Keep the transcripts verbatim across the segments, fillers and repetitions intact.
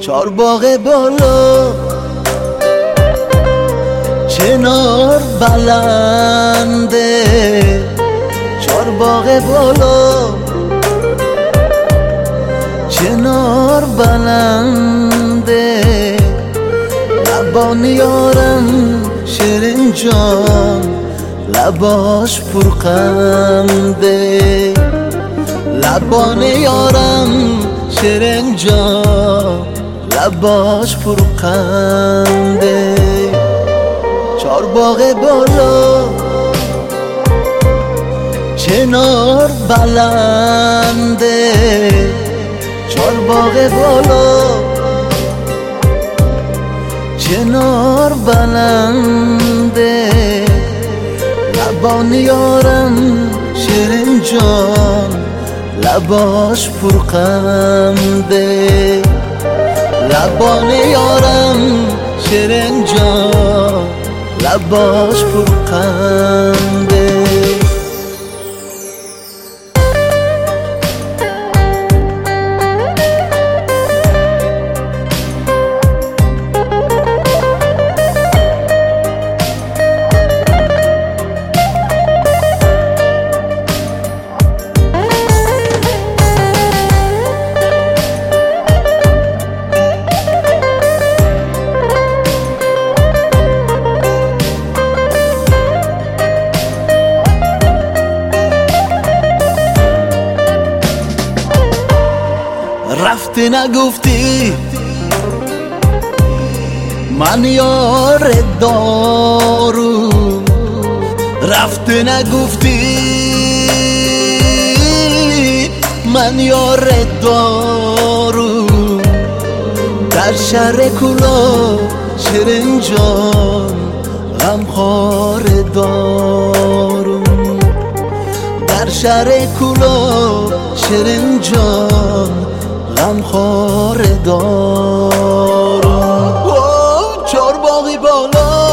چار باغ بالا چنار بلنده، چار باغ بالا چنار بلنده، لبان یارم شیرین جان لباش پرخنده، لبان یارم شیرین جان لباش پرخنده. چار باغ بالا چنار بلنده، چار باغ بالا چنار بلنده، لبان یارم شیرین جان لباش پرخنده، لبان یارم شیرین جان لباش پرخنده. رفتی نگفتی من یار دارو، رفتی نگفتی من یار دارو، در شهر کلا شیرین جان غمخوار دارو، در شهر کلا شیرین جان غمخوار دارم. چار باغی بالا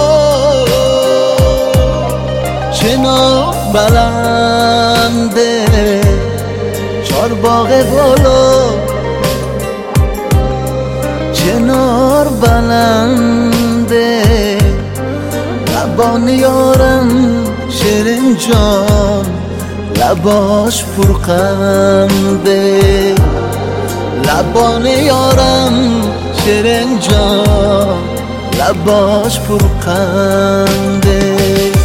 چنار بلنده، چار باغ بالا چنار بلنده، لبان یارم شیرین جان لباش پرخنده، لبان یارم شیرین جان لباش پرخنده.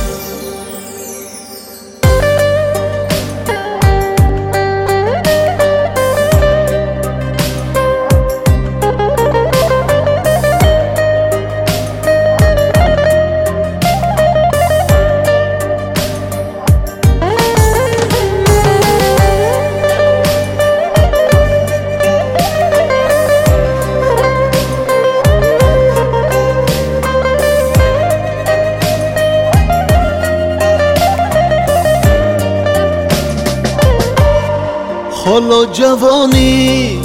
حالا جوانی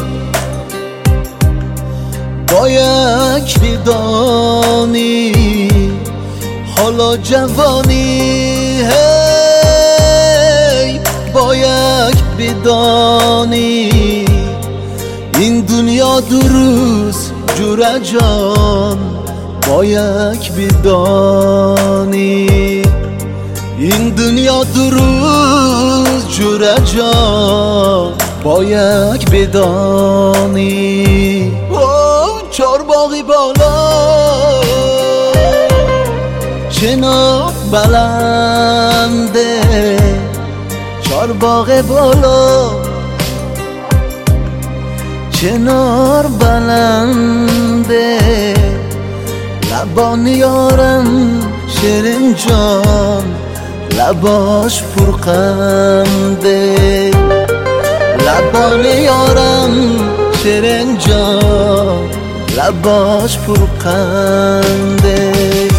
با یک بدانی، حالا جوانی هی با یک بدانی، این دنیا دو روز جوره جان با یک بدانی، این دنیا دو روز جوره جان با یک بدانی. چار باغی بالا چنار بلنده، چار باغ بالا چنار بلنده، لبان یارم شیرین جان لباش پرخنده، لبان یارم شیرین جان لباش پرخنده.